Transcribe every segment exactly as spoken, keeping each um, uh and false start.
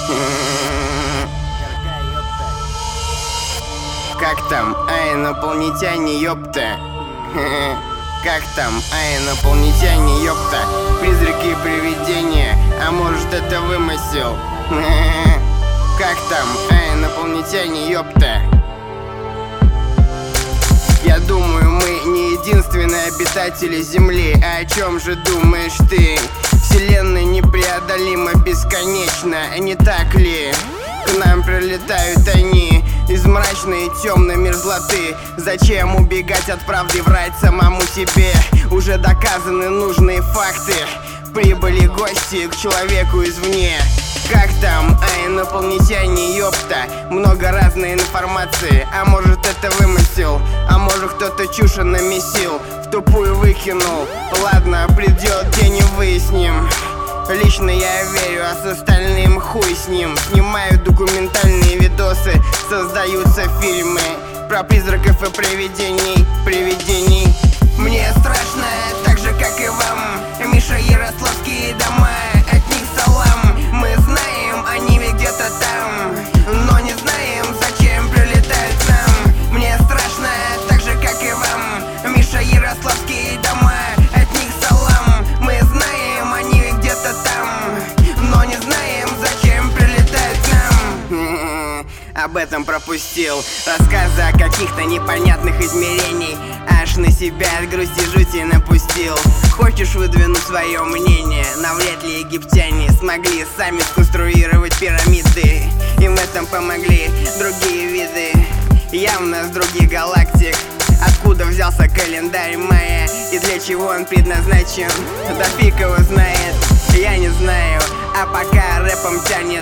Как там, а инопланетяне, ёпта? Как там, а инопланетяне, ёпта? Призраки и привидения, а может это вымысел? Как там, а инопланетяне, ёпта? Я думаю, мы не единственные обитатели Земли. А о чем же думаешь ты? Вселенная непреодолимо бесконечна, не так ли? К нам прилетают они из мрачной и темной мерзлоты. Зачем убегать от правды и врать самому себе? Уже доказаны нужные факты. Прибыли гости к человеку извне. Как там, а инопланетяне, ёпта? Много разной информации, а может это вымысел? А может кто-то чушь намесил, в тупую выкинул? Ладно, придет день и выясним. Лично я верю, а с остальным хуй с ним. Снимают документальные видосы, создаются фильмы про призраков и привидений, привидений. Мне страшно, так же как и вам. Миша, Ярославские дома, от них салам. Мы знаем, они ведь где-то там, но не знаем, зачем прилетают к нам. Мне страшно, так же как и вам. Миша, Ярославские дома, от них салам. Мы знаем, они ведь где-то там, но не знаем, зачем прилетают к нам. Об этом пропустил рассказы о каких-то непонятных измерений. Аж на себя от грусти жути напустил. Хочешь выдвинуть свое мнение? Навряд ли египтяне смогли сами сконструировать пирамиды. Им в этом помогли другие виды, явно с других галактик. Откуда взялся календарь майя и для чего он предназначен? Да фиг его знает, я не знаю. А пока рэпом тянет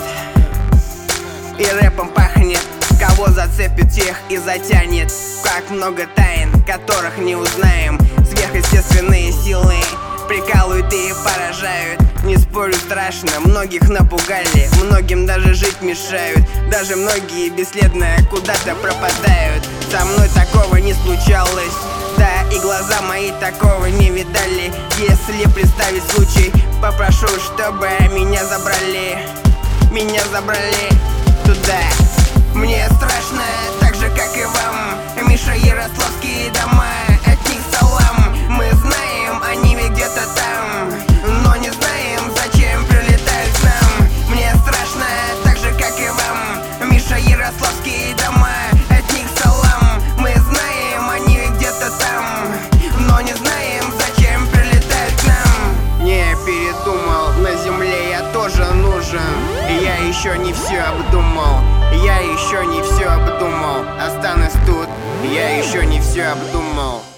и рэпом пахнет, кого зацепит, тех и затянет. Как много тайн, которых не узнаем. Сверхъестественные силы прикалывают и поражают. Не спорю, страшно, многих напугали, многим даже жить мешают. Даже многие бесследно куда-то пропадают. Со мной такого не случалось, да и глаза мои такого не видали. Если представить случай, попрошу, чтобы меня забрали, меня забрали туда. Мне страшно, так же как и вам. Миша, Ярославские дома, от них салам. Мы знаем, они ведь где-то там, но не знаем, зачем прилетают к нам. Мне страшно, так же как и вам. Миша, Ярославские дома, от них салам. Мы знаем, они ведь где-то там, но не знаем, зачем прилетают к нам. Не передумал, на земле я тоже нужен. Я еще не все обдумал, я еще не все обдумал. Останусь тут, я еще не все обдумал.